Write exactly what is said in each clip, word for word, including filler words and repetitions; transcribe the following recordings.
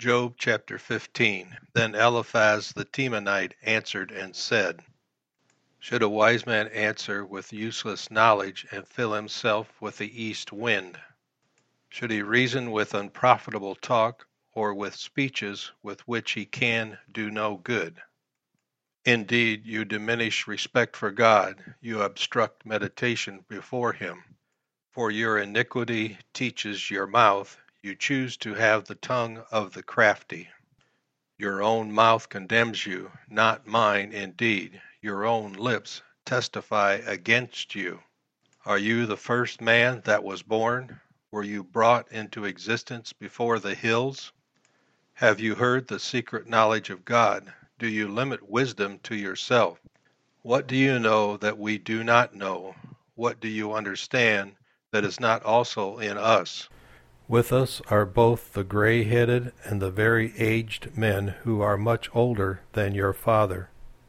Job chapter fifteen. Then Eliphaz the Temanite answered and said, Should a wise man answer with useless knowledge and fill himself with the east wind? Should he reason with unprofitable talk, or with speeches with which he can do no good? Indeed, you diminish respect for God, you obstruct meditation before him. For your iniquity teaches your mouth, you choose to have the tongue of the crafty. Your own mouth condemns you, not mine indeed. Your own lips testify against you. Are you the first man that was born? Were you brought into existence before the hills? Have you heard the secret knowledge of God? Do you limit wisdom to yourself? What do you know that we do not know? What do you understand that is not also in us? With us are both the gray-headed and the very aged men who are much older than your father.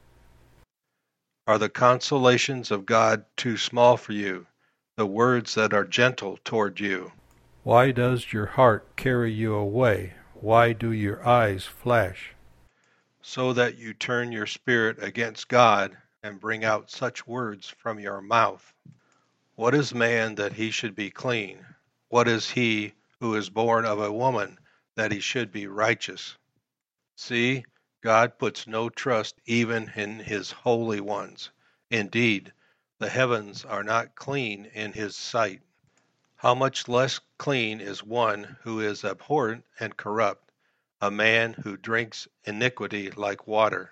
Are the consolations of God too small for you, the words that are gentle toward you? Why does your heart carry you away? Why do your eyes flash? So that you turn your spirit against God and bring out such words from your mouth. What is man that he should be clean? What is he who is born of a woman that he should be righteous? See, God puts no trust even in his holy ones. Indeed, the heavens are not clean in his sight. How much less clean is one who is abhorrent and corrupt, a man who drinks iniquity like water.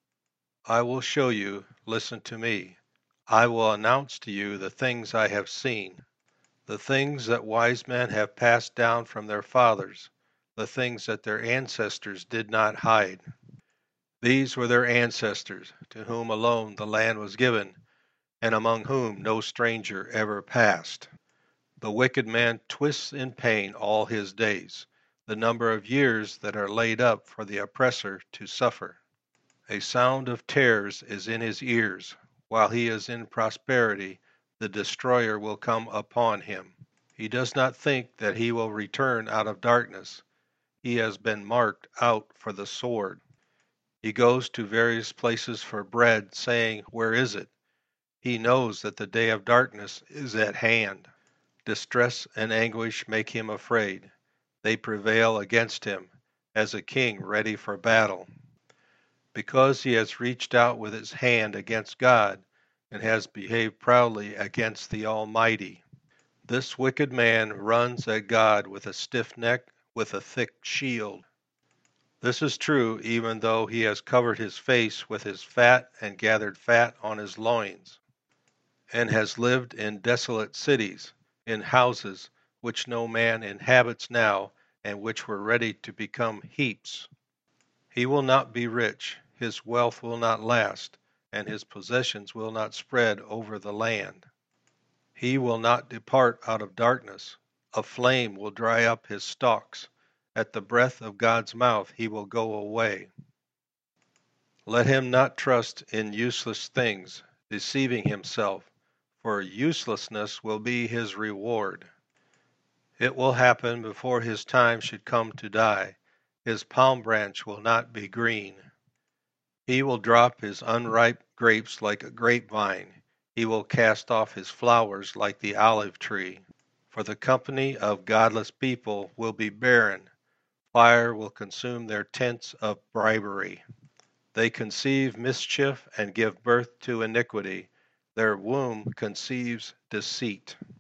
I will show you, listen to me. I will announce to you the things I have seen, the things that wise men have passed down from their fathers, the things that their ancestors did not hide. These were their ancestors, to whom alone the land was given, and among whom no stranger ever passed. The wicked man twists in pain all his days, the number of years that are laid up for the oppressor to suffer. A sound of terrors is in his ears. While he is in prosperity, the destroyer will come upon him. He does not think that he will return out of darkness. He has been marked out for the sword. He goes to various places for bread, saying, Where is it? He knows that the day of darkness is at hand. Distress and anguish make him afraid. They prevail against him, as a king ready for battle. Because he has reached out with his hand against God, and has behaved proudly against the Almighty. This wicked man runs at God with a stiff neck, with a thick shield. This is true even though he has covered his face with his fat and gathered fat on his loins, and has lived in desolate cities, in houses which no man inhabits now, and which were ready to become heaps. He will not be rich, his wealth will not last, and his possessions will not spread over the land. He will not depart out of darkness. A flame will dry up his stalks. At the breath of God's mouth he will go away. Let him not trust in useless things, deceiving himself, for uselessness will be his reward. It will happen before his time should come to die. His palm branch will not be green. He will drop his unripe grapes like a grapevine. He will cast off his flowers like the olive tree. For the company of godless people will be barren. Fire will consume their tents of bribery. They conceive mischief and give birth to iniquity. Their womb conceives deceit.